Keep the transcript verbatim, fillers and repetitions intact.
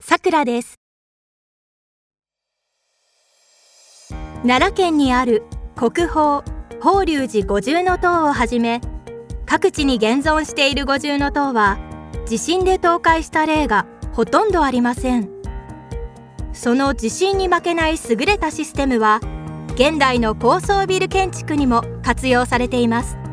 さくらです。奈良県にある国宝法隆寺五重塔をはじめ、各地に現存している五重塔は地震で倒壊した例がほとんどありません。その地震に負けない優れたシステムは現代の高層ビル建築にも活用されています。